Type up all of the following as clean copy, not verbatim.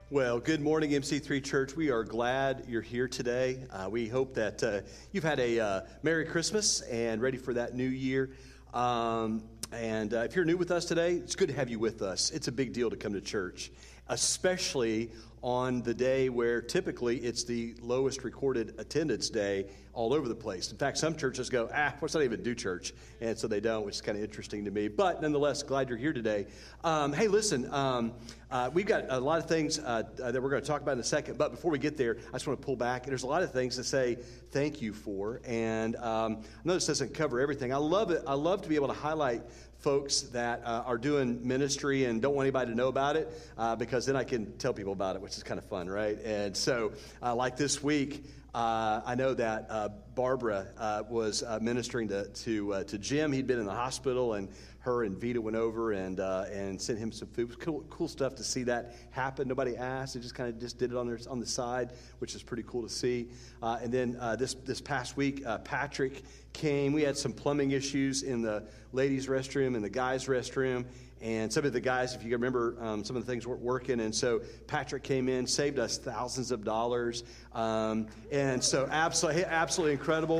Well, good morning, MC3 Church. We are glad you're here today. We hope that you've had a Merry Christmas and ready for that new year. If you're new with us today, it's good to have you with us. It's a big deal to come to church, especially on the day where typically it's the lowest recorded attendance day all over the place. In fact, some churches go, let's not even do church. And so they don't, which is kind of interesting to me. But nonetheless, glad you're here today. Hey, listen, we've got a lot of things that we're going to talk about in a second. But before we get there, I just want to pull back. And there's a lot of things to say thank you for. And I know this doesn't cover everything. I love it. I love to be able to highlight folks that are doing ministry and don't want anybody to know about it because then I can tell people about it, which is kind of fun, right? And so like this week, I know that Barbara was ministering to Jim. He'd been in the hospital, and her and Vita went over and sent him some food. It was cool stuff to see that happen. Nobody asked; they just kind of did it on the side, which is pretty cool to see. And then this past week, Patrick came. We had some plumbing issues in the ladies' restroom and the guys' restroom. And some of the guys, if you can remember, some of the things weren't working. And so Patrick came in, saved us thousands of dollars. And so absolutely incredible.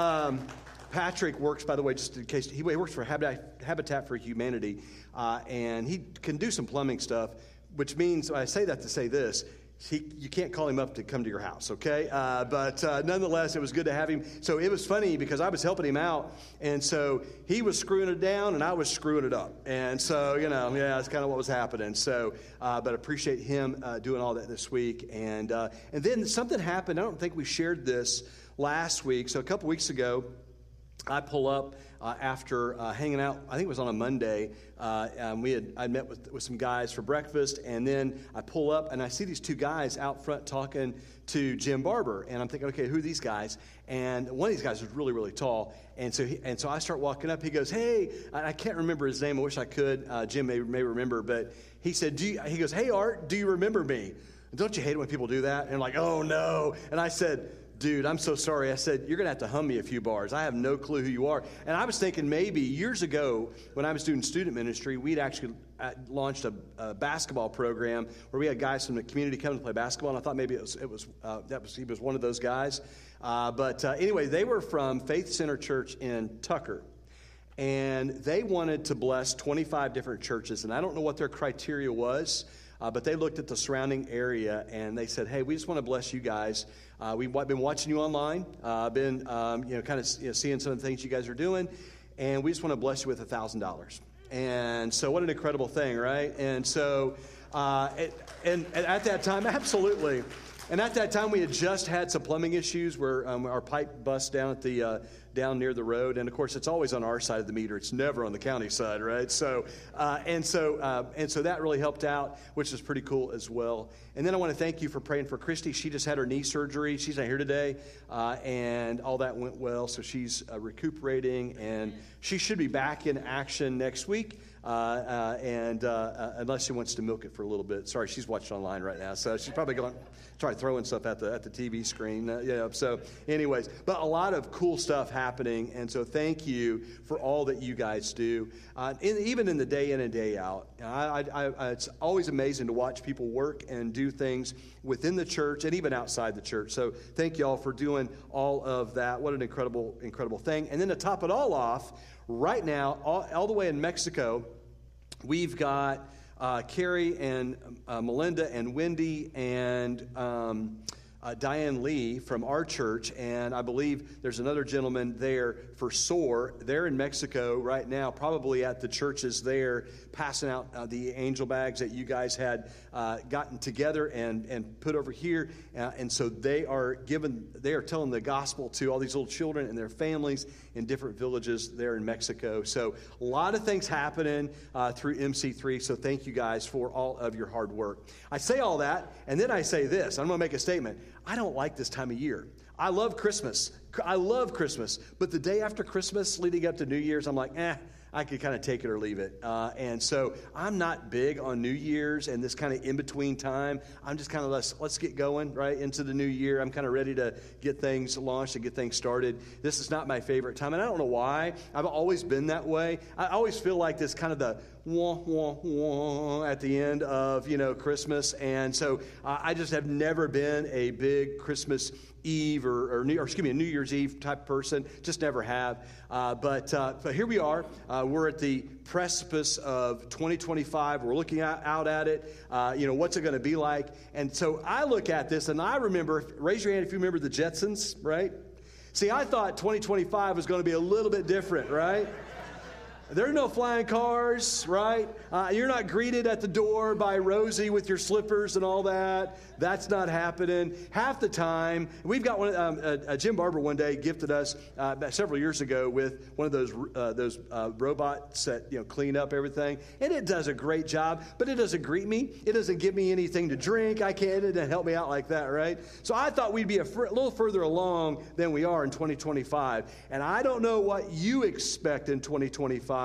Patrick works, by the way, just in case, he works for Habitat for Humanity. And he can do some plumbing stuff, which means, I say that to say this, you can't call him up to come to your house, okay? But nonetheless, it was good to have him. So it was funny because I was helping him out, and so he was screwing it down, and I was screwing it up. And so, that's kind of what was happening. So, but I appreciate him doing all that this week. And then something happened. I don't think we shared this last week. So a couple weeks ago, I pull up after hanging out. I think it was on a Monday. I met with some guys for breakfast, and then I pull up and I see these two guys out front talking to Jim Barber, and I'm thinking, okay, who are these guys? And one of these guys was really, really tall, and so I start walking up. He goes, "Hey," I can't remember his name. I wish I could. Jim may remember, but he said, he goes, "Hey, Art, do you remember me?" Don't you hate it when people do that? And I'm like, "Oh no!" And I said, "Dude, I'm so sorry." I said, "You're going to have to hum me a few bars. I have no clue who you are." And I was thinking maybe years ago when I was doing student ministry, we'd actually launched a basketball program where we had guys from the community come to play basketball. And I thought maybe he was one of those guys. But anyway, they were from Faith Center Church in Tucker. And they wanted to bless 25 different churches. And I don't know what their criteria was. But they looked at the surrounding area and they said, "Hey, we just want to bless you guys. We've been watching you online, seeing some of the things you guys are doing, and we just want to bless you with $1,000." And so, what an incredible thing, right? And so, and at that time, absolutely. And at that time, we had just had some plumbing issues where our pipe bust down at down near the road, and of course, it's always on our side of the meter. It's never on the county side, right? So that really helped out, which is pretty cool as well. And then I want to thank you for praying for Christy. She just had her knee surgery. She's not here today, and all that went well. So she's recuperating, and she should be back in action next week. Unless she wants to milk it for a little bit. Sorry, she's watching online right now, so she's probably going to try throwing stuff at the TV screen. So anyways, but a lot of cool stuff happening, and so thank you for all that you guys do. Even in the day in and day out, it's always amazing to watch people work and do things within the church and even outside the church. So thank you all for doing all of that. What an incredible, incredible thing. And then to top it all off, right now, all the way in Mexico, we've got Carrie and Melinda and Wendy and Diane Lee from our church, and I believe there's another gentleman there for SOAR. They're in Mexico right now, probably at the churches there, passing out the angel bags that you guys had gotten together and put over here. And so they are telling the gospel to all these little children and their families in different villages there in Mexico. So a lot of things happening through MC3. So thank you guys for all of your hard work. I say all that, and then I say this. I'm going to make a statement. I don't like this time of year. I love Christmas. But the day after Christmas, leading up to New Year's, I'm like, I could kind of take it or leave it. And so I'm not big on New Year's and this kind of in-between time. I'm just kind of, let's get going, right, into the new year. I'm kind of ready to get things launched and get things started. This is not my favorite time, and I don't know why. I've always been that way. I always feel like this kind of the wah, wah, wah at the end of, Christmas. And so I just have never been a big Christmas Eve or New Year's Eve type person. Just never have. But here we are. We're at the precipice of 2025. We're looking out at it. What's it going to be like? And so I look at this and I remember, raise your hand if you remember the Jetsons, right? See, I thought 2025 was going to be a little bit different, right? There are no flying cars, right? You're not greeted at the door by Rosie with your slippers and all that. That's not happening. Half the time, we've got one. Jim Barber one day gifted us several years ago with one of those robots that clean up everything, and it does a great job. But it doesn't greet me. It doesn't give me anything to drink. It doesn't help me out like that, right? So I thought we'd be a little further along than we are in 2025, and I don't know what you expect in 2025.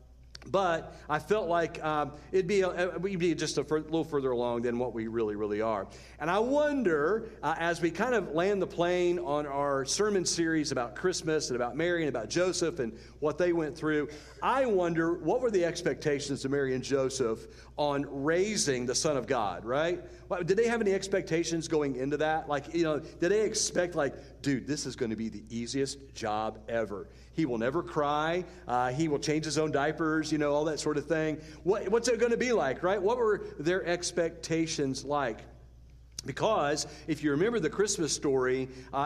But I felt like we'd be just a little further along than what we really, really are. And I wonder, as we kind of land the plane on our sermon series about Christmas and about Mary and about Joseph and what they went through, I wonder what were the expectations of Mary and Joseph on raising the Son of God, right? Did they have any expectations going into that? Did they expect dude, this is going to be the easiest job ever. He will never cry. He will change his own diapers, all that sort of thing. What's it going to be like, right? What were their expectations like? Because if you remember the Christmas story,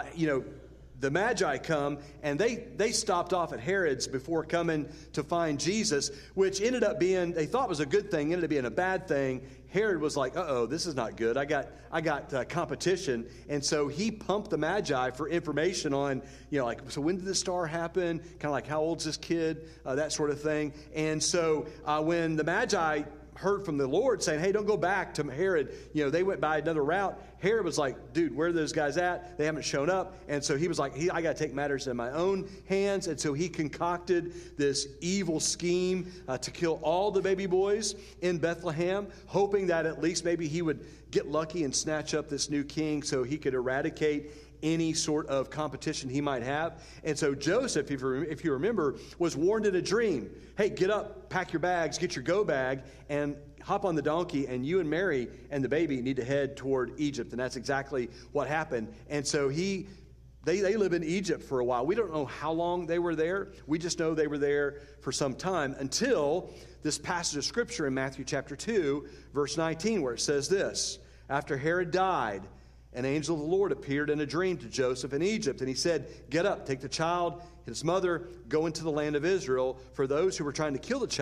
the Magi come, and they stopped off at Herod's before coming to find Jesus, which ended up being, they thought was a good thing, ended up being a bad thing. Herod was like, uh-oh, this is not good. I got competition. And so he pumped the Magi for information on, so when did the star happen? Kind of like, how old's this kid? That sort of thing. And so when the Magi heard from the Lord saying, hey, don't go back to Herod, they went by another route. Herod was like, dude, where are those guys at? They haven't shown up. And so he was like, I got to take matters in my own hands. And so he concocted this evil scheme to kill all the baby boys in Bethlehem, hoping that at least maybe he would get lucky and snatch up this new king so he could eradicate any sort of competition he might have. And so Joseph, if you remember, was warned in a dream, hey, get up, pack your bags, get your go bag, and hop on the donkey, and you and Mary and the baby need to head toward Egypt. And that's exactly what happened. And so they live in Egypt for a while. We don't know how long they were there. We just know they were there for some time until this passage of Scripture in Matthew chapter 2, verse 19, where it says this, after Herod died, an angel of the Lord appeared in a dream to Joseph in Egypt, and he said, get up, take the child and his mother, go into the land of Israel, for those who were trying to kill the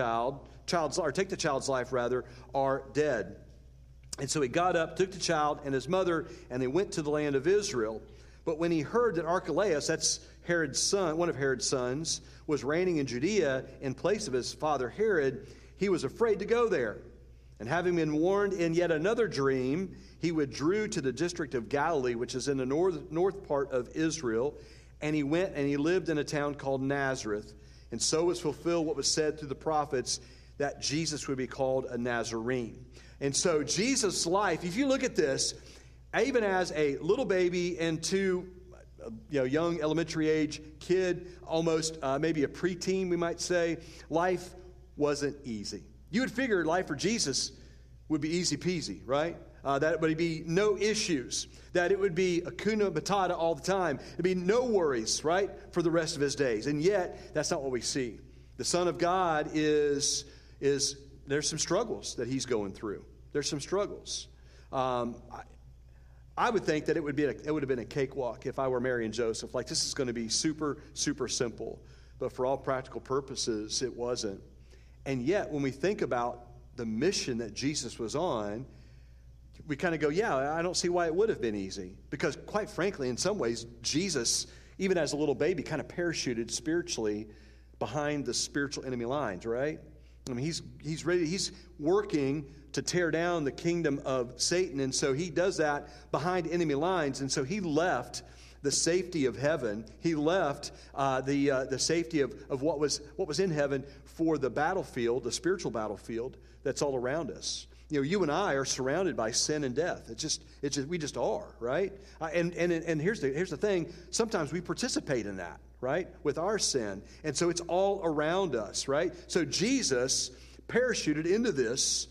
take the child's life, are dead. And so he got up, took the child and his mother, and they went to the land of Israel. But when he heard that Archelaus, that's Herod's son, one of Herod's sons, was reigning in Judea in place of his father Herod, he was afraid to go there. And having been warned in yet another dream, he withdrew to the district of Galilee, which is in the north part of Israel. And he went and he lived in a town called Nazareth. And so was fulfilled what was said through the prophets, that Jesus would be called a Nazarene. And so Jesus' life, if you look at this, even as a little baby into young elementary age kid, almost maybe a preteen, we might say, life wasn't easy. You would figure life for Jesus would be easy peasy, right? That it would be no issues, that it would be hakuna matata all the time. It'd be no worries, right, for the rest of his days. And yet, that's not what we see. The Son of God is there's some struggles that he's going through. There's some struggles. I would think that it would have been a cakewalk if I were Mary and Joseph. Like, this is going to be super, super simple. But for all practical purposes, it wasn't. And yet, when we think about the mission that Jesus was on, we kind of go, yeah, I don't see why it would have been easy. Because quite frankly, in some ways, Jesus, even as a little baby, kind of parachuted spiritually behind the spiritual enemy lines, right? I mean, he's ready, he's working to tear down the kingdom of Satan. And so he does that behind enemy lines. And so he left the safety of heaven. He left the safety of what was in heaven for the battlefield, the spiritual battlefield that's all around us. You know, you and I are surrounded by sin and death. We just are, right? And here's the thing. Sometimes we participate in that, right, with our sin, and so it's all around us, right? So Jesus parachuted into this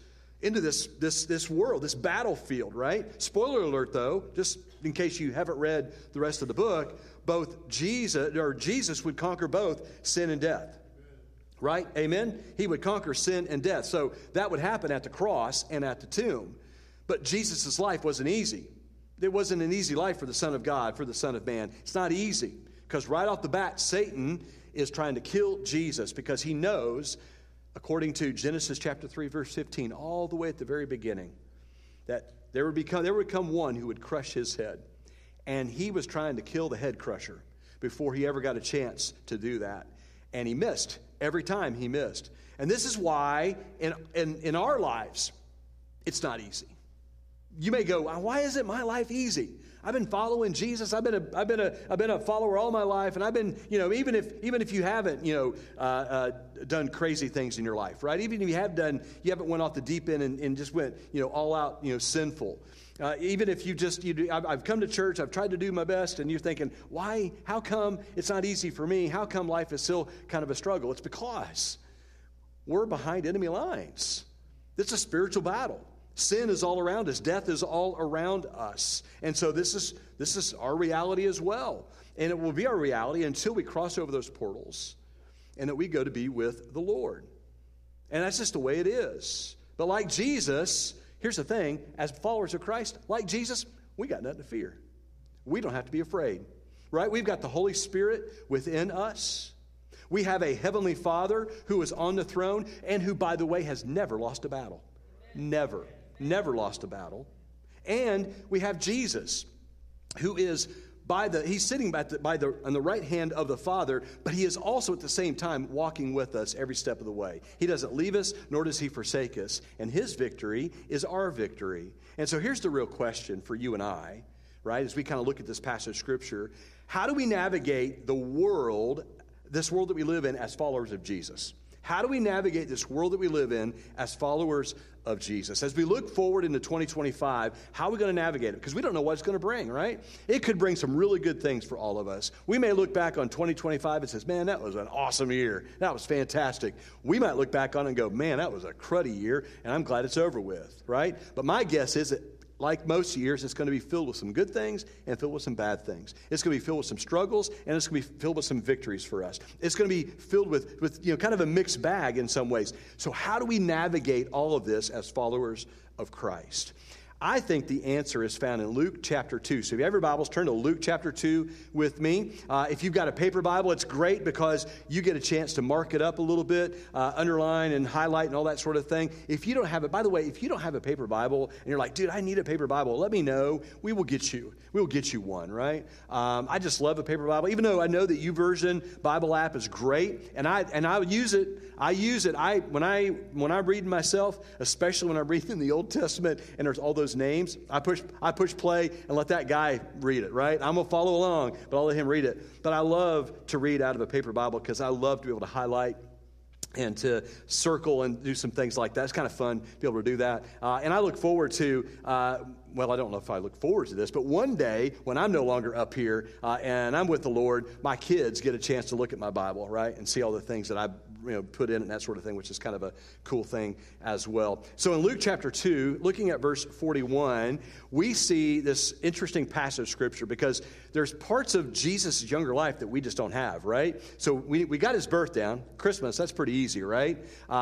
world, this battlefield, right? Spoiler alert, though, just in case you haven't read the rest of the book, Jesus would conquer both sin and death. Right? Amen? He would conquer sin and death. So that would happen at the cross and at the tomb. But Jesus' life wasn't easy. It wasn't an easy life for the Son of God, for the Son of Man. It's not easy. Because right off the bat, Satan is trying to kill Jesus because he knows, according to Genesis chapter 3, verse 15, all the way at the very beginning, that there would come one who would crush his head. And he was trying to kill the head crusher before he ever got a chance to do that. And he missed. Every time he missed. And this is why in our lives, it's not easy. You may go, why isn't my life easy? I've been following Jesus. I've been a follower all my life, and I've been, even if you haven't, done crazy things in your life, right? Even if you haven't went off the deep end and just went, all out, sinful. Even if I've come to church, I've tried to do my best, and you're thinking, why? How come it's not easy for me? How come life is still kind of a struggle? It's because we're behind enemy lines. It's a spiritual battle. Sin is all around us. Death is all around us. And so this is our reality as well. And it will be our reality until we cross over those portals and that we go to be with the Lord. And that's just the way it is. But like Jesus, here's the thing, as followers of Christ, like Jesus, we got nothing to fear. We don't have to be afraid, right? We've got the Holy Spirit within us. We have a heavenly Father who is on the throne and who, by the way, has never lost a battle. Never lost a battle. And we have Jesus, who is he's sitting on the right hand of the Father, but he is also at the same time walking with us every step of the way. He doesn't leave us, nor does he forsake us. And his victory is our victory. And so here's the real question for you and I, right, as we kind of look at this passage of Scripture. How do we navigate this world that we live in as followers of Jesus? How do we navigate this world that we live in as followers of Jesus? As we look forward into 2025, how are we going to navigate it? Because we don't know what it's going to bring, right? It could bring some really good things for all of us. We may look back on 2025 and say, man, that was an awesome year. That was fantastic. We might look back on it and go, man, that was a cruddy year, and I'm glad it's over with, right? But my guess is that, like most years, it's going to be filled with some good things and filled with some bad things. It's going to be filled with some struggles, and it's going to be filled with some victories for us. It's going to be filled with kind of a mixed bag in some ways. So how do we navigate all of this as followers of Christ? I think the answer is found in Luke chapter 2. So if you have your Bibles, turn to Luke chapter 2 with me. If you've got a paper Bible, it's great because you get a chance to mark it up a little bit, underline and highlight and all that sort of thing. If you don't have it, by the way, if you don't have a paper Bible and you're like, dude, I need a paper Bible, let me know. We will get you one, right? I just love a paper Bible, even though I know that YouVersion Bible app is great, and I use it. When I'm reading myself, especially when I'm reading the Old Testament and there's all those names, I push play and let that guy read it, right? I'm going to follow along, but I'll let him read it. But I love to read out of a paper Bible because I love to be able to highlight and to circle and do some things like that. It's kind of fun to be able to do that. And I look forward to, I don't know if I look forward to this, but one day when I'm no longer up here and I'm with the Lord, my kids get a chance to look at my Bible, right, and see all the things that I put in it and that sort of thing, which is kind of a cool thing as well. So in Luke chapter 2, looking at verse 41, we see this interesting passage of Scripture because there's parts of Jesus' younger life that we just don't have, right? So we got his birth down. Christmas, that's pretty easy, right?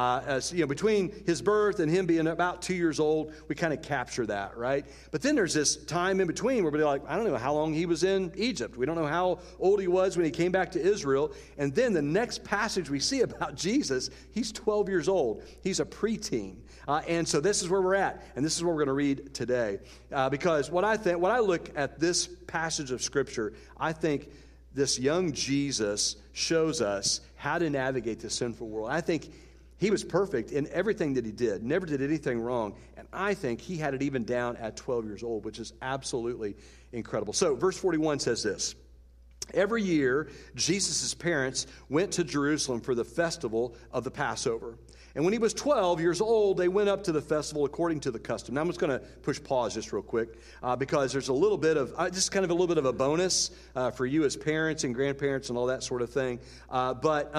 Between his birth and him being about 2 years old, we kind of capture that, right? But then there's this time in between where we're like, I don't know how long he was in Egypt. We don't know how old he was when he came back to Israel. And then the next passage we see about Jesus, he's 12 years old. He's a preteen. And so this is where we're at. And this is what we're going to read today. Because when I look at this passage of Scripture, I think this young Jesus shows us how to navigate this sinful world. I think He was perfect in everything that he did, never did anything wrong. And I think he had it even down at 12 years old, which is absolutely incredible. So verse 41 says this. Every year, Jesus' parents went to Jerusalem for the festival of the Passover. And when he was 12 years old, they went up to the festival according to the custom. Now, I'm just going to push pause just real quick because there's a little bit of, just kind of a little bit of a bonus for you as parents and grandparents and all that sort of thing. But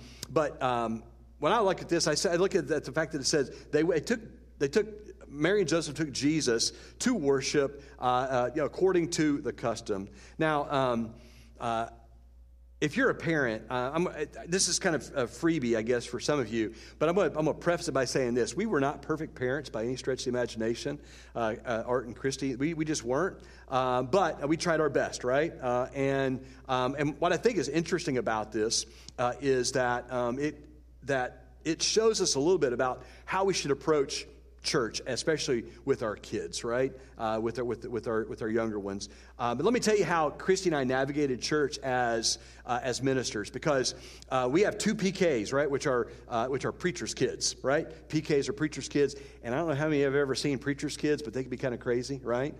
when I look at this, I look at the fact that it says they took Mary and Joseph took Jesus to worship according to the custom. Now, if you're a parent, this is kind of a freebie, I guess, for some of you, but I'm going to preface it by saying this. We were not perfect parents by any stretch of the imagination, Art and Christy. We just weren't, but we tried our best, right? And what I think is interesting about this is that it shows us a little bit about how we should approach church, especially with our kids, right? With our younger ones. But let me tell you how Christy and I navigated church as ministers, because we have two PKs, right? Which are preachers' kids, right? PKs are preachers' kids, and I don't know how many have ever seen preachers' kids, but they can be kind of crazy, right?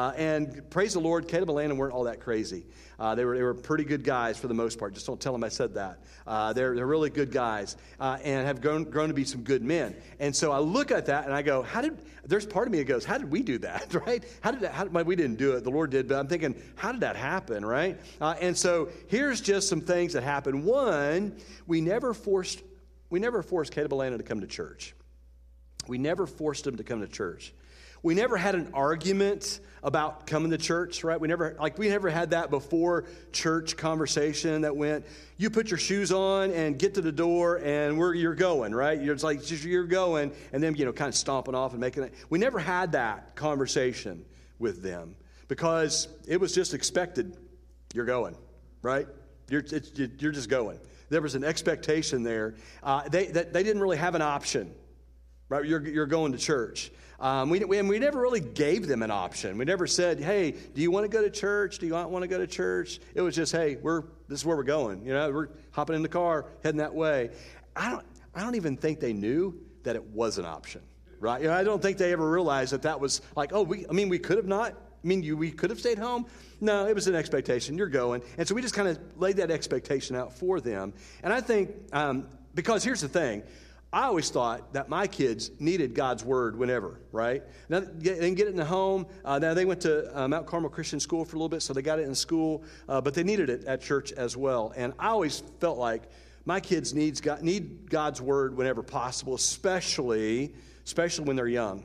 And praise the Lord, Caleb and Landon weren't all that crazy. They were pretty good guys for the most part. Just don't tell them I said that. They're really good guys and have grown to be some good men. And so I look at that and I go, there's part of me that goes, how did we do that, right? We didn't do it, the Lord did, but I'm thinking, how did that happen, right? And so here's just some things that happened. One, we never forced Caleb and Landon to come to church. We never forced them to come to church. We never had an argument about coming to church, right? We never had that before church conversation that went, you put your shoes on and get to the door and you're going, right? You're going, and then, kind of stomping off and making it. We never had that conversation with them because it was just expected. You're going, right? You're just going. There was an expectation there. They didn't really have an option, right? You're going to church. We never really gave them an option. We never said, hey, do you want to go to church? Do you not want to go to church? It was just, hey, this is where we're going. We're hopping in the car, heading that way. I don't even think they knew that it was an option, right? I don't think they ever realized that was like, we could have not. We could have stayed home. No, it was an expectation. You're going. And so we just kind of laid that expectation out for them. And I think, because here's the thing, I always thought that my kids needed God's word whenever, right? Now, they didn't get it in the home. Now, they went to Mount Carmel Christian School for a little bit, so they got it in school, but they needed it at church as well. And I always felt like my kids need God's word whenever possible, especially when they're young,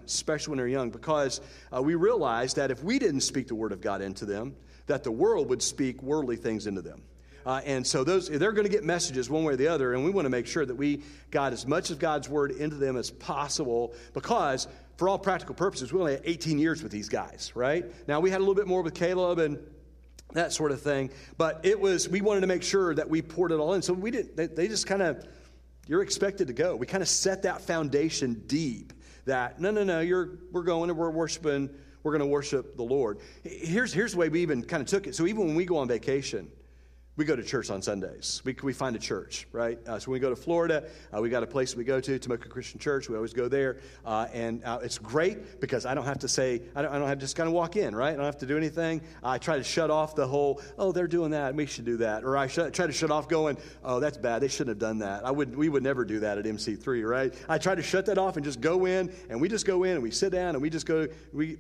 because we realized that if we didn't speak the word of God into them, that the world would speak worldly things into them. And so they're going to get messages one way or the other, and we want to make sure that we got as much of God's word into them as possible, because for all practical purposes, we only had 18 years with these guys, right? Now, we had a little bit more with Caleb and that sort of thing, but we wanted to make sure that we poured it all in. So we didn't, they just kind of, you're expected to go. We kind of set that foundation deep that, no, we're going and we're worshiping, we're going to worship the Lord. Here's the way we even kind of took it. So even when we go on vacation, we go to church on Sundays. We find a church, right? So when we go to Florida, we got a place we go to Tomoka Christian Church. We always go there. And it's great because I don't have to say, I don't have to just kind of walk in, right? I don't have to do anything. I try to shut off the whole, they're doing that, we should do that. Or I try to shut off going, that's bad, they shouldn't have done that. We would never do that at MC3, right? I try to shut that off and just go in, and we just go in and we sit down and we just go,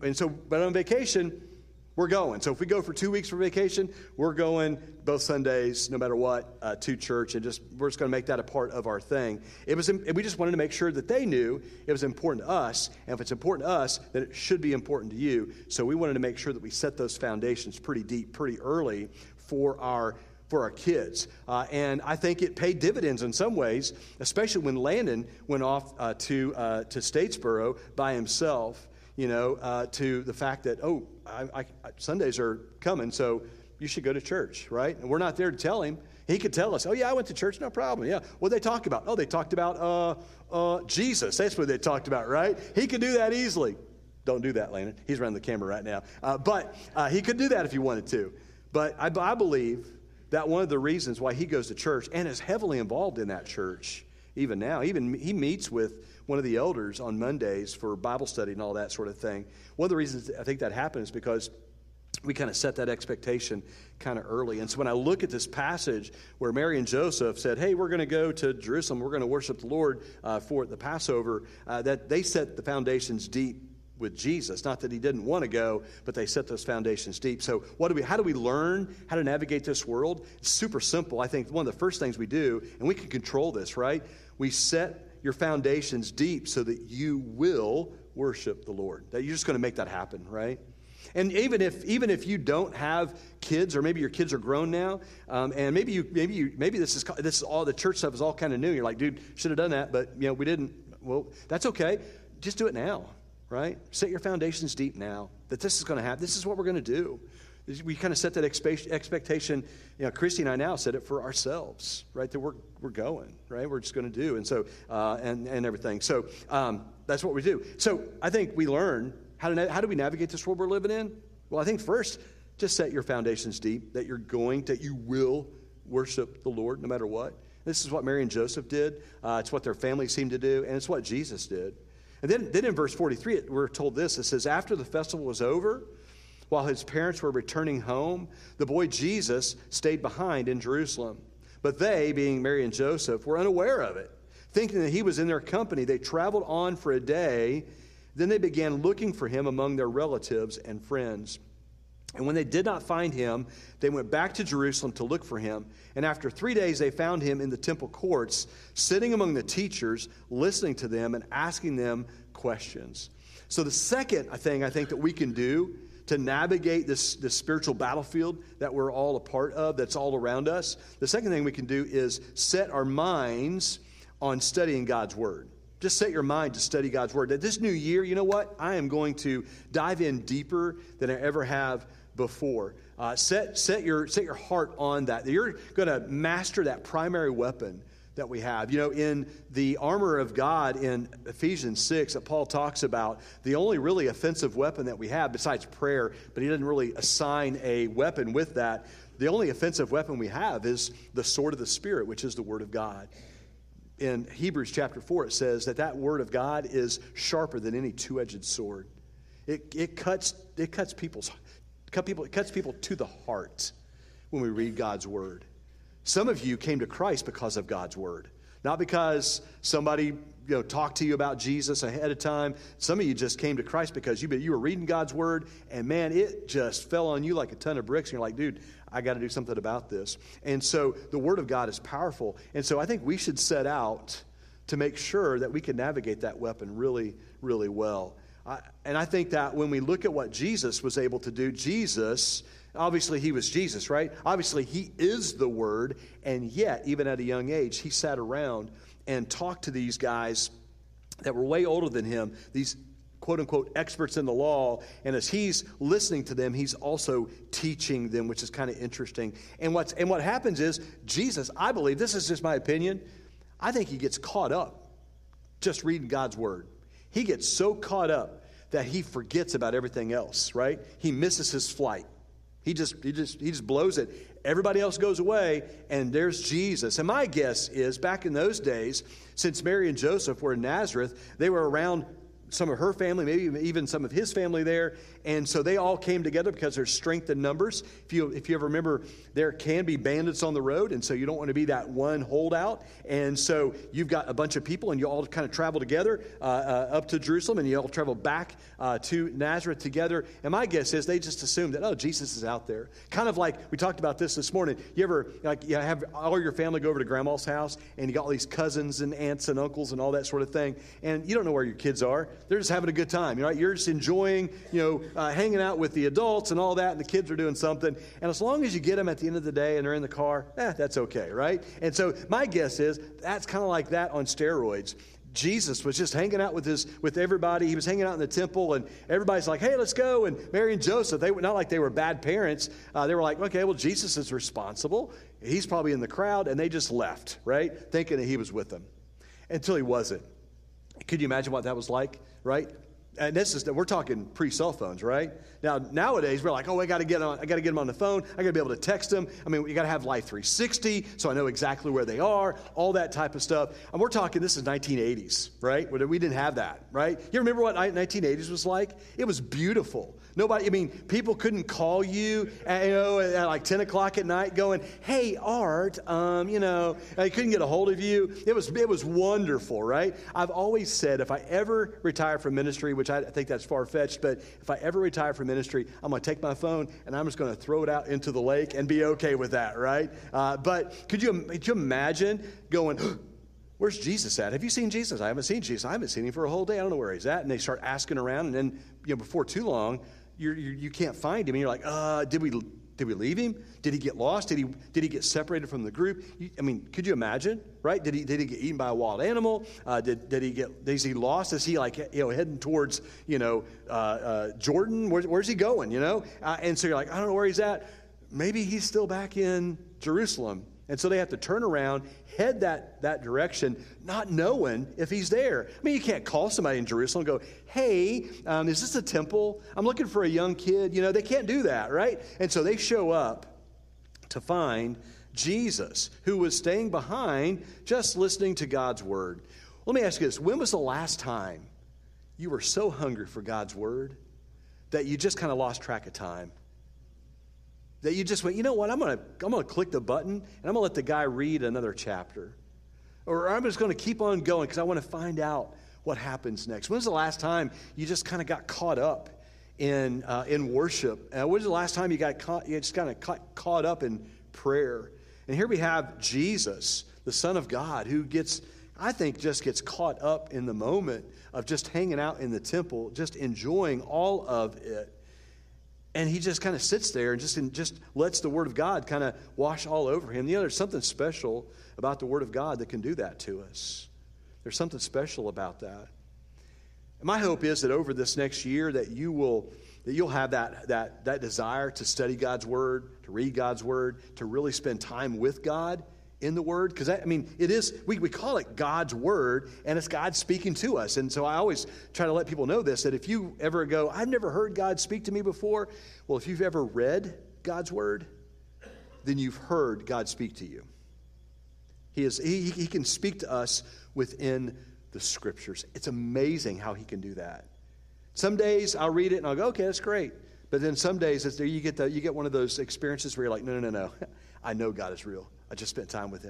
but on vacation, we're going. So if we go for 2 weeks for vacation, we're going both Sundays, no matter what, to church, and we're just going to make that a part of our thing. We just wanted to make sure that they knew it was important to us, and if it's important to us, then it should be important to you. So we wanted to make sure that we set those foundations pretty deep, pretty early for our kids. And I think it paid dividends in some ways, especially when Landon went off to Statesboro by himself. To the fact that, Sundays are coming, so you should go to church, right? And we're not there to tell him. He could tell us, I went to church, no problem. Yeah, what did they talk about? They talked about Jesus. That's what they talked about, right? He could do that easily. Don't do that, Landon. He's running the camera right now. But he could do that if he wanted to. But I believe that one of the reasons why he goes to church and is heavily involved in that church even now. Even he meets with one of the elders on Mondays for Bible study and all that sort of thing. One of the reasons I think that happens is because we kind of set that expectation kind of early. And so when I look at this passage where Mary and Joseph said, hey, we're going to go to Jerusalem, we're going to worship the Lord for the Passover, that they set the foundations deep with Jesus. Not that he didn't want to go, but they set those foundations deep. So how do we learn how to navigate this world? It's super simple. I think one of the first things we do, and we can control this, right? We set your foundations deep so that you will worship the Lord. That you're just going to make that happen, right? And even if you don't have kids, or maybe your kids are grown now, and maybe this is all the church stuff is all kind of new. You're like, dude, should have done that, but we didn't. Well, that's okay. Just do it now, right? Set your foundations deep now. That this is going to happen. This is what we're going to do. We kind of set that expectation. Christy and I now set it for ourselves, right? That we're going, right? We're just going to do, and so and everything. So that's what we do. So I think we learn. How do we navigate this world we're living in? Well, I think first, just set your foundations deep, that you will worship the Lord no matter what. This is what Mary and Joseph did. It's what their family seemed to do, and it's what Jesus did. And then in verse 43, we're told this. It says, after the festival was over, while his parents were returning home, the boy Jesus stayed behind in Jerusalem. But they, being Mary and Joseph, were unaware of it. Thinking that he was in their company, they traveled on for a day. Then they began looking for him among their relatives and friends. And when they did not find him, they went back to Jerusalem to look for him. And after 3 days, they found him in the temple courts, sitting among the teachers, listening to them and asking them questions. So the second thing I think that we can do to navigate this spiritual battlefield that we're all a part of, that's all around us, the second thing we can do is set our minds on studying God's Word. Just set your mind to study God's Word. That this new year, you know what? I am going to dive in deeper than I ever have before. Set your heart on that. You're going to master that primary weapon that we have. In the armor of God in Ephesians 6 that Paul talks about, the only really offensive weapon that we have, besides prayer, but he doesn't really assign a weapon with that. The only offensive weapon we have is the sword of the Spirit, which is the Word of God. In Hebrews chapter 4, it says that Word of God is sharper than any two-edged sword. It cuts people to the heart when we read God's Word. Some of you came to Christ because of God's Word, not because somebody talked to you about Jesus ahead of time. Some of you just came to Christ because you were reading God's Word, and man, it just fell on you like a ton of bricks. And you're like, dude, I got to do something about this. And so the Word of God is powerful. And so I think we should set out to make sure that we can navigate that weapon really, really well. And I think that when we look at what Jesus was able to do, Jesus, obviously he was Jesus, right? Obviously he is the Word. And yet, even at a young age, he sat around and talked to these guys that were way older than him, these quote-unquote experts in the law, and as he's listening to them, he's also teaching them, which is kind of interesting. And what happens is, Jesus, I believe, this is just my opinion, I think he gets caught up just reading God's Word. He gets so caught up that he forgets about everything else, right? He misses his flight. He just blows it. Everybody else goes away, and there's Jesus. And my guess is, back in those days, since Mary and Joseph were in Nazareth, they were around some of her family, maybe even some of his family there. And so they all came together because there's strength in numbers. If you ever remember, there can be bandits on the road, and so you don't want to be that one holdout. And so you've got a bunch of people, and you all kind of travel together up to Jerusalem, and you all travel back to Nazareth together. And my guess is they just assumed that, oh, Jesus is out there. Kind of like we talked about this morning. You ever have all your family go over to grandma's house, and you got all these cousins and aunts and uncles and all that sort of thing, and you don't know where your kids are. They're just having a good time, right? You're just enjoying, hanging out with the adults and all that, and the kids are doing something. And as long as you get them at the end of the day and they're in the car, that's okay, right? And so my guess is that's kind of like that on steroids. Jesus was just hanging out with everybody. He was hanging out in the temple, and everybody's like, hey, let's go. And Mary and Joseph, they were not like they were bad parents. They were like, okay, well, Jesus is responsible. He's probably in the crowd, and they just left, right, thinking that he was with them until he wasn't. Could you imagine what that was like, right? And we're talking pre-cell phones, right? Now, nowadays, we're like, oh, I got to get them on the phone. I got to be able to text them. I mean, you got to have Life 360, so I know exactly where they are, all that type of stuff. And we're talking, this is 1980s, right? We didn't have that, right? You remember what 1980s was like? It was beautiful. People couldn't call you, at like 10 o'clock at night going, hey, Art, they couldn't get a hold of you. It was wonderful, right? I've always said if I ever retire from ministry, which I think that's far-fetched, but if I ever retire from ministry, I'm going to take my phone and I'm just going to throw it out into the lake and be okay with that, right? But could you imagine going, where's Jesus at? Have you seen Jesus? I haven't seen Jesus. I haven't seen him for a whole day. I don't know where he's at. And they start asking around, and then before too long, you can't find him, and you're like, did we leave him? Did he get lost? Did he get separated from the group? Could you imagine? Right? Did he get eaten by a wild animal? Is he lost? Is he heading towards Jordan? Where's he going? And so you're like, I don't know where he's at. Maybe he's still back in Jerusalem. And so they have to turn around, head that direction, not knowing if he's there. You can't call somebody in Jerusalem and go, hey, is this a temple? I'm looking for a young kid. They can't do that, right? And so they show up to find Jesus, who was staying behind just listening to God's word. Let me ask you this. When was the last time you were so hungry for God's word that you just kind of lost track of time? That you just went, you know what, I'm gonna click the button and I'm gonna let the guy read another chapter. Or I'm just gonna keep on going because I want to find out what happens next. When's the last time you just kind of got caught up in worship? When's the last time you just kind of caught up in prayer? And here we have Jesus, the Son of God, who gets caught up in the moment of just hanging out in the temple, just enjoying all of it. And he just kind of sits there and just lets the Word of God kind of wash all over him. There's something special about the Word of God that can do that to us. There's something special about that. And my hope is that over this next year that you'll have that desire to study God's Word, to read God's Word, to really spend time with God in the Word. Because, it is, we call it God's Word, and it's God speaking to us. And so I always try to let people know this, that if you ever go, I've never heard God speak to me before. Well, if you've ever read God's Word, then you've heard God speak to you. He can speak to us within the Scriptures. It's amazing how he can do that. Some days I'll read it and I'll go, okay, that's great. But then some days you get one of those experiences where you're like, no. I know God is real. I just spent time with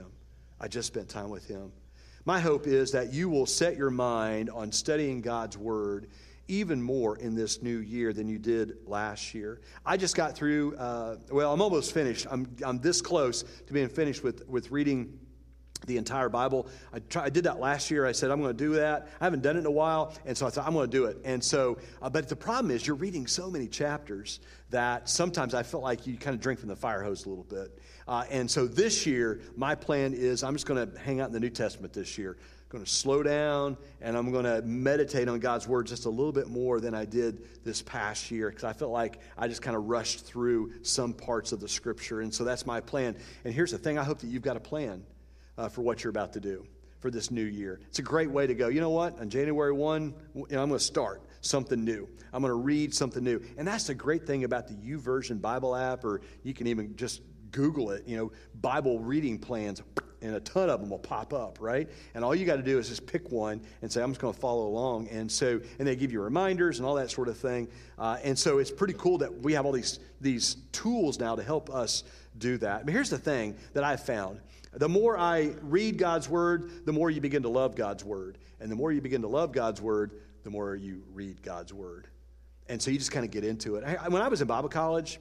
him. My hope is that you will set your mind on studying God's Word even more in this new year than you did last year. I just got through, I'm almost finished. I'm this close to being finished with reading the entire Bible. I did that last year. I said, I'm going to do that. I haven't done it in a while, and so I thought, I'm going to do it. And so, but the problem is you're reading so many chapters that sometimes I feel like you kind of drink from the fire hose a little bit. And so this year, my plan is I'm just going to hang out in the New Testament this year. I'm going to slow down, and I'm going to meditate on God's Word just a little bit more than I did this past year, because I felt like I just kind of rushed through some parts of the Scripture. And so that's my plan. And here's the thing. I hope that you've got a plan for what you're about to do for this new year. It's a great way to go. You know what? On January 1, I'm going to start something new. I'm going to read something new. And that's the great thing about the YouVersion Bible app, or you can even just Google it, Bible reading plans, and a ton of them will pop up, right? And all you got to do is just pick one and say, I'm just going to follow along. And they give you reminders and all that sort of thing. And so it's pretty cool that we have all these tools now to help us do that. But here's the thing that I've found. The more I read God's Word, the more you begin to love God's Word. And the more you begin to love God's Word, the more you read God's Word. And so you just kind of get into it. When I was in Bible college,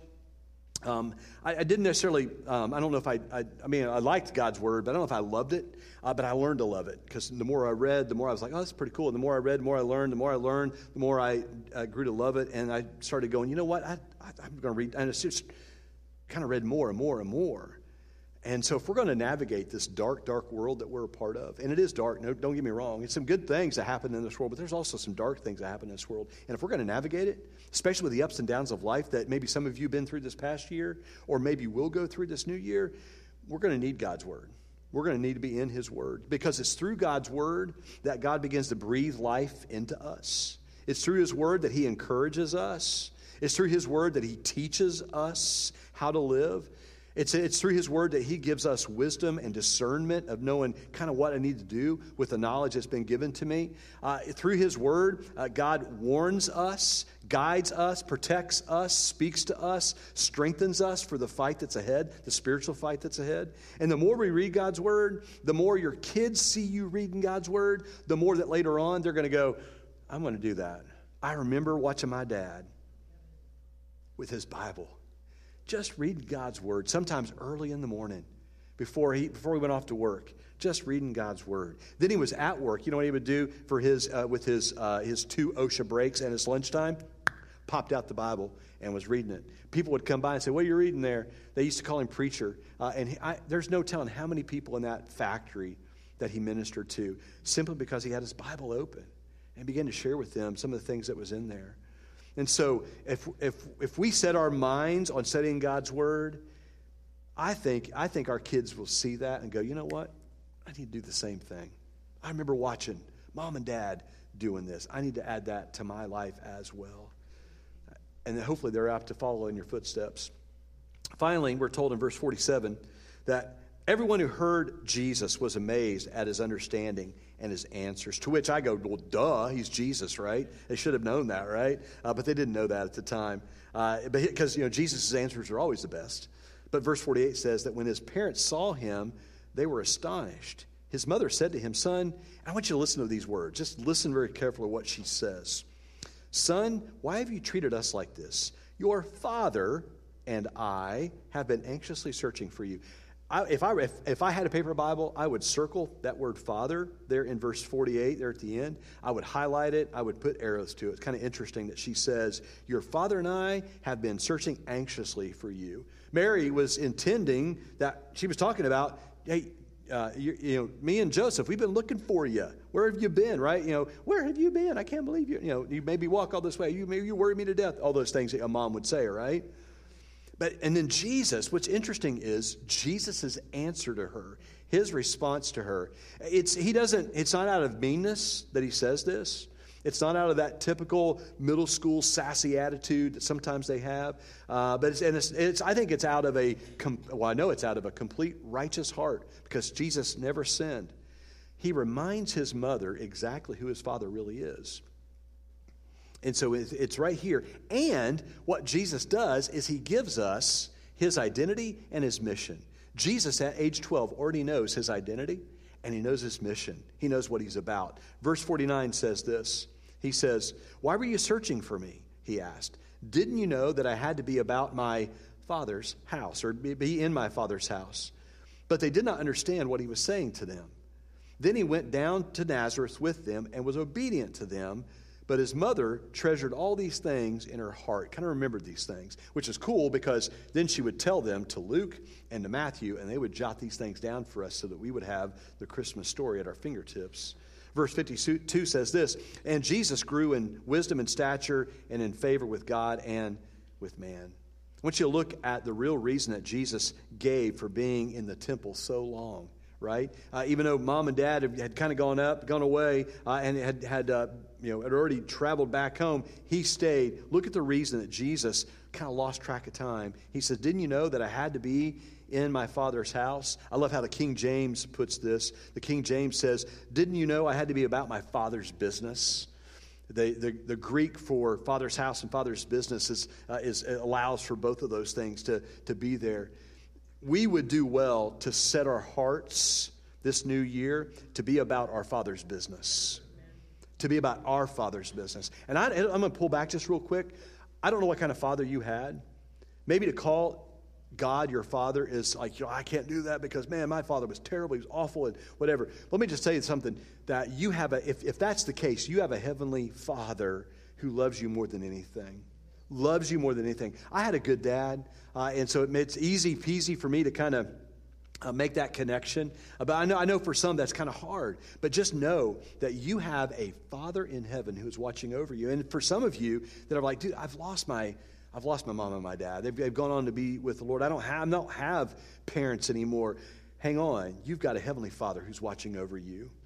I didn't necessarily, I don't know if I liked God's Word, but I don't know if I loved it, but I learned to love it. Because the more I read, the more I was like, oh, that's pretty cool. And the more I read, the more I learned, the more I grew to love it. And I started going, you know what, I'm going to read, and it's just kind of read more and more and more. And so if we're going to navigate this dark, dark world that we're a part of, and it is dark, no, don't get me wrong, it's some good things that happen in this world, but there's also some dark things that happen in this world. And if we're going to navigate it, especially with the ups and downs of life that maybe some of you have been through this past year, or maybe will go through this new year, we're going to need God's Word. We're going to need to be in His Word, because it's through God's Word that God begins to breathe life into us. It's through His Word that He encourages us. It's through His Word that He teaches us how to live. It's through His Word that He gives us wisdom and discernment of knowing kind of what I need to do with the knowledge that's been given to me. Through His Word, God warns us, guides us, protects us, speaks to us, strengthens us for the fight that's ahead, the spiritual fight that's ahead. And the more we read God's Word, the more your kids see you reading God's Word, the more that later on they're going to go, I'm going to do that. I remember watching my dad with his Bible. Just reading God's Word, sometimes early in the morning before he went off to work, just reading God's Word. Then he was at work. You know what he would do for his 2 OSHA breaks and his lunchtime? Popped out the Bible and was reading it. People would come by and say, what are you reading there? They used to call him preacher. There's no telling how many people in that factory that he ministered to, simply because he had his Bible open and began to share with them some of the things that was in there. And so if we set our minds on studying God's Word, I think our kids will see that and go, you know what? I need to do the same thing. I remember watching Mom and Dad doing this. I need to add that to my life as well. And then hopefully they're apt to follow in your footsteps. Finally, we're told in verse 47 that everyone who heard Jesus was amazed at His understanding and His answers, to which I go, well, duh, He's Jesus, right? They should have known that, right? But they didn't know that at the time, because Jesus' answers are always the best. But verse 48 says that when His parents saw Him, they were astonished. His mother said to Him, Son, I want you to listen to these words. Just listen very carefully to what she says. Son, why have you treated us like this? Your father and I have been anxiously searching for you. If I had a paper Bible, I would circle that word Father there in verse 48 there at the end. I would highlight it. I would put arrows to it. It's kind of interesting that she says, your father and I have been searching anxiously for you. Mary was intending that she was talking about, hey, me and Joseph, we've been looking for you. Where have you been, right? Where have you been? I can't believe you. You made me walk all this way. You worried me to death. All those things that a mom would say, right? And then Jesus, what's interesting is Jesus' answer to her, His response to her. It's not out of meanness that He says this. It's not out of that typical middle school sassy attitude that sometimes they have. But I think it's out of I know it's out of a complete righteous heart, because Jesus never sinned. He reminds His mother exactly who His Father really is. And so it's right here. And what Jesus does is He gives us His identity and His mission. Jesus at age 12 already knows His identity and He knows His mission. He knows what He's about. Verse 49 says this. He says, why were you searching for me? He asked. Didn't you know that I had to be about my Father's house, or be in my Father's house? But they did not understand what He was saying to them. Then He went down to Nazareth with them and was obedient to them. But His mother treasured all these things in her heart, kind of remembered these things, which is cool, because then she would tell them to Luke and to Matthew, and they would jot these things down for us so that we would have the Christmas story at our fingertips. Verse 52 says this, and Jesus grew in wisdom and stature and in favor with God and with man. I want you to look at the real reason that Jesus gave for being in the temple so long, right? Even though Mom and Dad had kind of gone away, and had already traveled back home, He stayed. Look at the reason that Jesus kind of lost track of time. He said, didn't you know that I had to be in my Father's house? I love how the King James puts this. The King James says, didn't you know I had to be about my Father's business? The Greek for Father's house and Father's business allows for both of those things to be there. We would do well to set our hearts this new year to be about our Father's business. To be about our Father's business. And I'm going to pull back just real quick. I don't know what kind of father you had. Maybe to call God your Father is like, I can't do that because, man, my father was terrible. He was awful and whatever. Let me just tell you something, that you have if that's the case, you have a heavenly Father who loves you more than anything. Loves you more than anything. I had a good dad, and so it's easy peasy for me to kind of make that connection. But I know for some that's kind of hard. But just know that you have a Father in heaven who's watching over you. And for some of you that are like, dude, I've lost my mom and my dad. They've gone on to be with the Lord. I don't have parents anymore. Hang on. You've got a heavenly Father who's watching over you.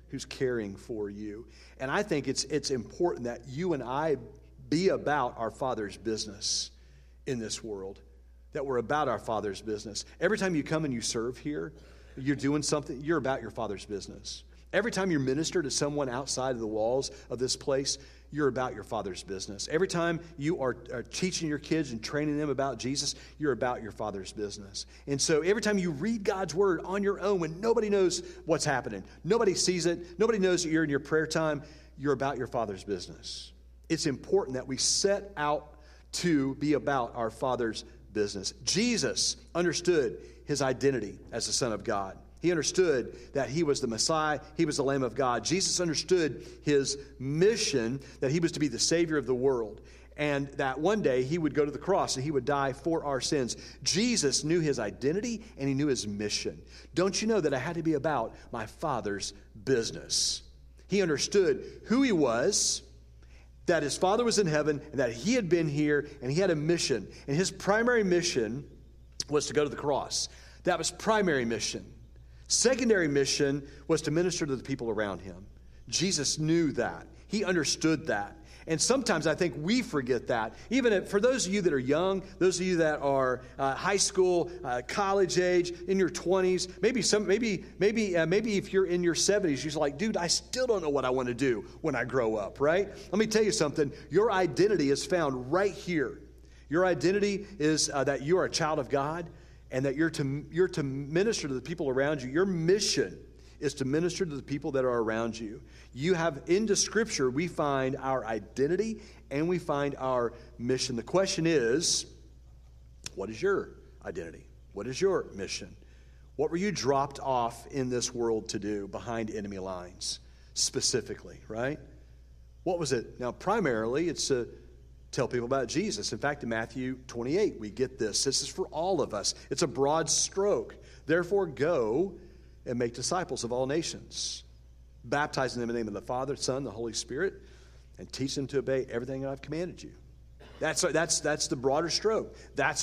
who's caring for you. And I think it's important that you and I be about our Father's business in this world, that we're about our Father's business. Every time you come and you serve here, you're doing something, you're about your Father's business. Every time you minister to someone outside of the walls of this place, you're about your Father's business. Every time you are teaching your kids and training them about Jesus, you're about your Father's business. And so every time you read God's Word on your own when nobody knows what's happening, nobody sees it, nobody knows that you're in your prayer time, you're about your Father's business. It's important that we set out to be about our Father's business. Jesus understood his identity as the Son of God. He understood that he was the Messiah. He was the Lamb of God. Jesus understood his mission, that he was to be the Savior of the world, and that one day he would go to the cross and he would die for our sins. Jesus knew his identity and he knew his mission. Don't you know that I had to be about my Father's business? He understood who he was, that his Father was in heaven, and that he had been here, and he had a mission. And his primary mission was to go to the cross. That was primary mission. Secondary mission was to minister to the people around him. Jesus knew that. He understood that. And sometimes I think we forget that. Even for those of you that are young, those of you that are high school, college age, in your 20s, maybe if you're in your 70s, you're like, dude, I still don't know what I want to do when I grow up, right? Let me tell you something. Your identity is found right here. Your identity is that you are a child of God, and that you're to minister to the people around you. Your mission is to minister to the people that are around you. You have, in the Scripture, we find our identity and we find our mission. The question is, what is your identity? What is your mission? What were you dropped off in this world to do behind enemy lines, specifically, right? What was it? Now, primarily, it's to tell people about Jesus. In fact, in Matthew 28, we get this. This is for all of us. It's a broad stroke. Therefore, go and make disciples of all nations, baptizing them in the name of the Father, Son, the Holy Spirit, and teach them to obey everything I've commanded you. That's the broader stroke. That's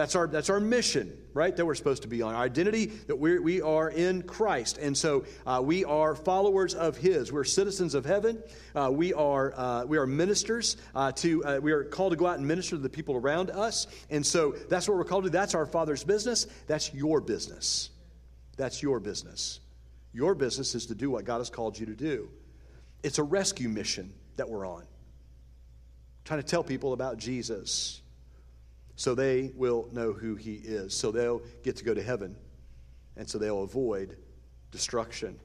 our mission, right? That we're supposed to be on. Our identity, that we are in Christ, and so we are followers of His. We're citizens of heaven. We are ministers. We are called to go out and minister to the people around us, and so that's what we're called to do. That's our Father's business. That's your business. That's your business. Your business is to do what God has called you to do. It's a rescue mission that we're on. Trying to tell people about Jesus so they will know who He is, so they'll get to go to heaven, and so they'll avoid destruction.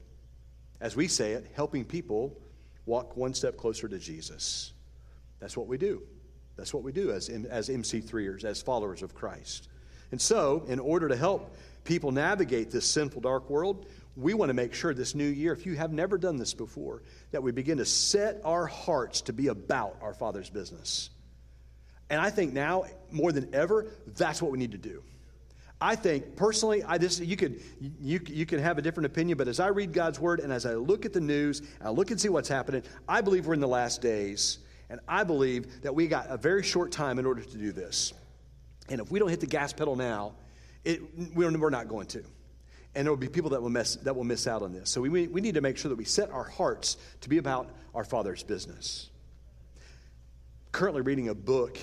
As we say it, helping people walk one step closer to Jesus. That's what we do. That's what we do as MC3ers, as followers of Christ. And so, in order to help people navigate this sinful, dark world, we want to make sure this new year, if you have never done this before, that we begin to set our hearts to be about our Father's business. And I think now, more than ever, that's what we need to do. I think, personally, you can have a different opinion, but as I read God's Word and as I look at the news, and I look and see what's happening, I believe we're in the last days, and I believe that we got a very short time in order to do this. And if we don't hit the gas pedal now, we're not going to. And there will be people that will miss out on this. So we need to make sure that we set our hearts to be about our Father's business. Currently reading a book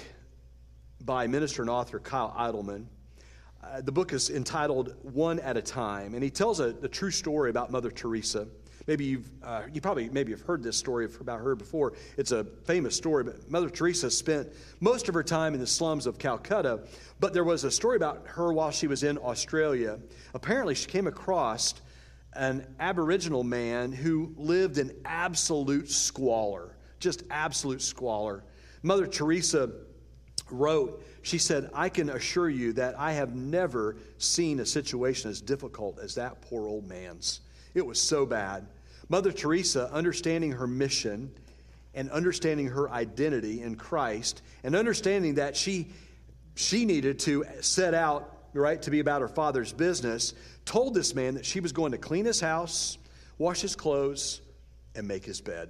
by minister and author Kyle Idleman. The book is entitled One at a Time, and he tells the true story about Mother Teresa. Maybe you have heard this story about her before. It's a famous story, but Mother Teresa spent most of her time in the slums of Calcutta. But there was a story about her while she was in Australia. Apparently, she came across an Aboriginal man who lived in absolute squalor, just absolute squalor. Mother Teresa wrote, she said, "I can assure you that I have never seen a situation as difficult as that poor old man's." It was so bad. Mother Teresa, understanding her mission and understanding her identity in Christ and understanding that she needed to set out, right, to be about her Father's business, told this man that she was going to clean his house, wash his clothes, and make his bed.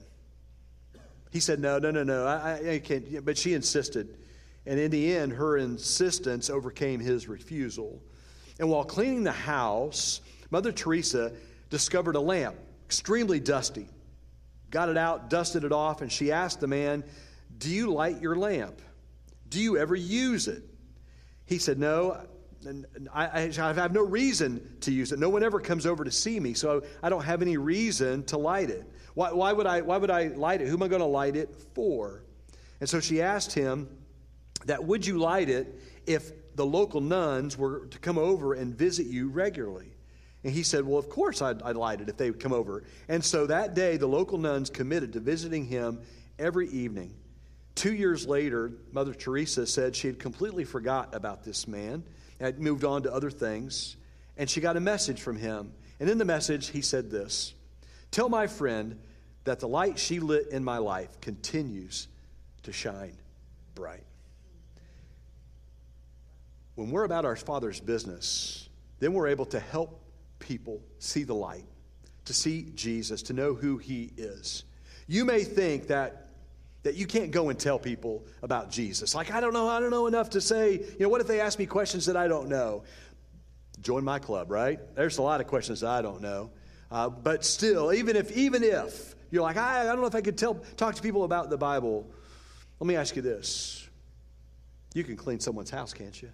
He said, no, I can't. But she insisted. And in the end, her insistence overcame his refusal. And while cleaning the house, Mother Teresa discovered a lamp extremely dusty. Got it out, dusted it off, and she asked the man, "Do you light your lamp? Do you ever use it?" He said, "No, I have no reason to use it. No one ever comes over to see me, so I don't have any reason to light it. Why would I light it? Who am I going to light it for?" And so she asked him that, "Would you light it if the local nuns were to come over and visit you regularly?" And he said, "Well, of course I'd light it if they would come over." And so that day, the local nuns committed to visiting him every evening. 2 years later, Mother Teresa said she had completely forgot about this man, had moved on to other things, and she got a message from him. And in the message, he said this: "Tell my friend that the light she lit in my life continues to shine bright." When we're about our Father's business, then we're able to help people see the light, to see Jesus, to know who he is. You may think that you can't go and tell people about Jesus. Like, I don't know enough to say, what if they ask me questions that I don't know? Join my club, right? There's a lot of questions that I don't know. But still, even if you're like, I don't know if I could talk to people about the Bible, let me ask you this. You can clean someone's house, can't you?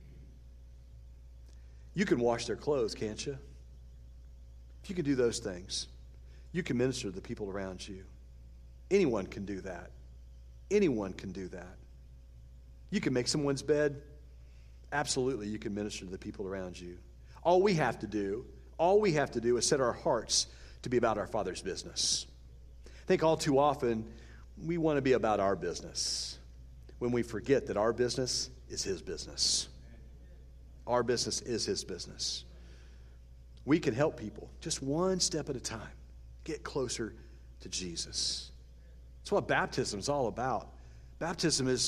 You can wash their clothes, can't you? If you can do those things, you can minister to the people around you. Anyone can do that. Anyone can do that. You can make someone's bed. Absolutely, you can minister to the people around you. All we have to do is set our hearts to be about our Father's business. I think all too often, we want to be about our business when we forget that our business is his business. Our business is his business. We can help people just one step at a time get closer to Jesus. That's what baptism is all about. Baptism is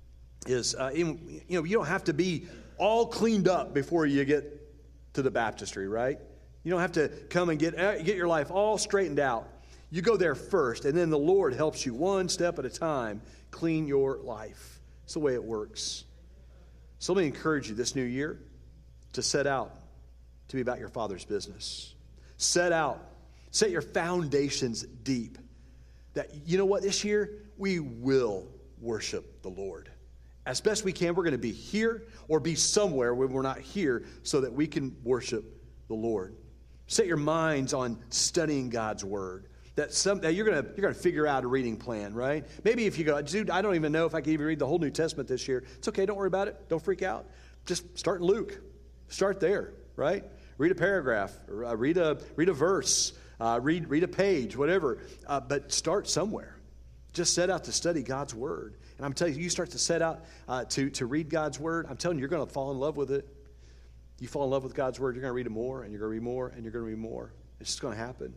you don't have to be all cleaned up before you get to the baptistry, right? You don't have to come and get your life all straightened out. You go there first, and then the Lord helps you one step at a time clean your life. It's the way it works. So let me encourage you this new year to set out to be about your Father's business. Set your foundations deep. That, this year, we will worship the Lord. As best we can, we're going to be here or be somewhere when we're not here so that we can worship the Lord. Set your minds on studying God's Word. That you're going to figure out a reading plan, right? Maybe if you go, "Dude, I don't even know if I can even read the whole New Testament this year." It's okay. Don't worry about it. Don't freak out. Just start in Luke. Start there, right? Read a paragraph. Read a verse. Read a page, whatever. But start somewhere. Just set out to study God's Word. And I'm telling you, you start to set out to read God's Word, I'm telling you, you're going to fall in love with it. You fall in love with God's Word, you're going to read it more, and you're going to read more, and you're going to read more. It's just going to happen.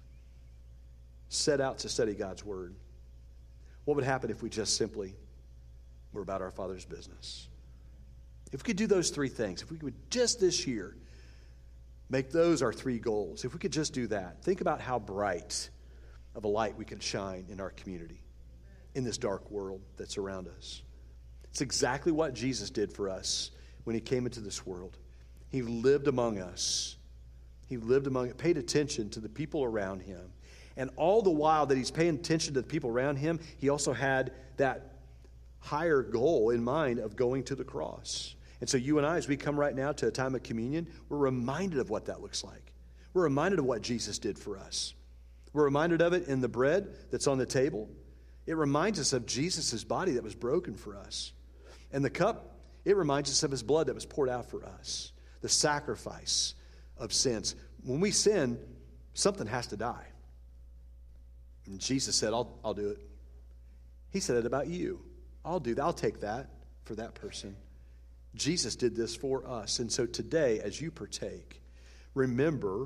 Set out to study God's Word. What would happen if we just simply were about our Father's business? If we could do those three things, if we could just this year make those our three goals, if we could just do that, think about how bright of a light we can shine in our community, in this dark world that's around us. It's exactly what Jesus did for us when he came into this world. He lived among us. Paid attention to the people around him. And all the while that he's paying attention to the people around him, he also had that higher goal in mind of going to the cross. And so you and I, as we come right now to a time of communion, we're reminded of what that looks like. We're reminded of what Jesus did for us. We're reminded of it in the bread that's on the table. It reminds us of Jesus' body that was broken for us. And the cup, it reminds us of his blood that was poured out for us. The sacrifice of sins. When we sin, something has to die. And Jesus said, I'll do it. He said it about you. I'll do that. I'll take that for that person. Jesus did this for us. And so today, as you partake, remember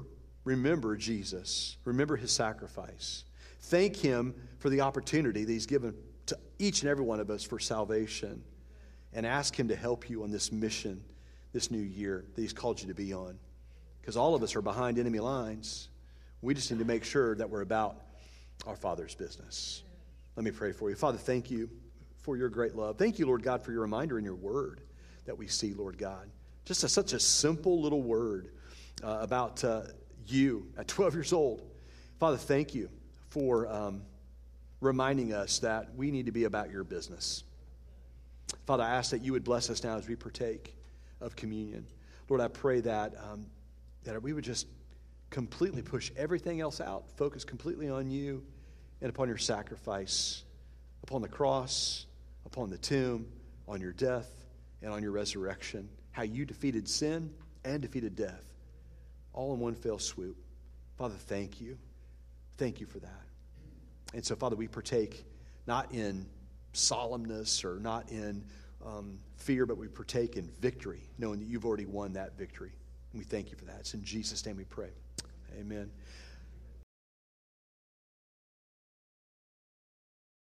Jesus. Remember his sacrifice. Thank him for the opportunity that he's given to each and every one of us for salvation. And ask him to help you on this mission this new year that he's called you to be on. Because all of us are behind enemy lines. We just need to make sure that we're about our Father's business. Let me pray for you. Father, thank you for your great love. Thank you, Lord God, for your reminder in your word that we see, Lord God. Just such a simple little word about you at 12 years old. Father, thank you for reminding us that we need to be about your business. Father, I ask that you would bless us now as we partake of communion. Lord, I pray that we would just completely push everything else out, focus completely on you and upon your sacrifice, upon the cross, upon the tomb, on your death, and on your resurrection, how you defeated sin and defeated death, all in one fell swoop. Father, thank you. Thank you for that. And so, Father, we partake not in solemnness or not in fear, but we partake in victory, knowing that you've already won that victory. And we thank you for that. It's in Jesus' name we pray. Amen.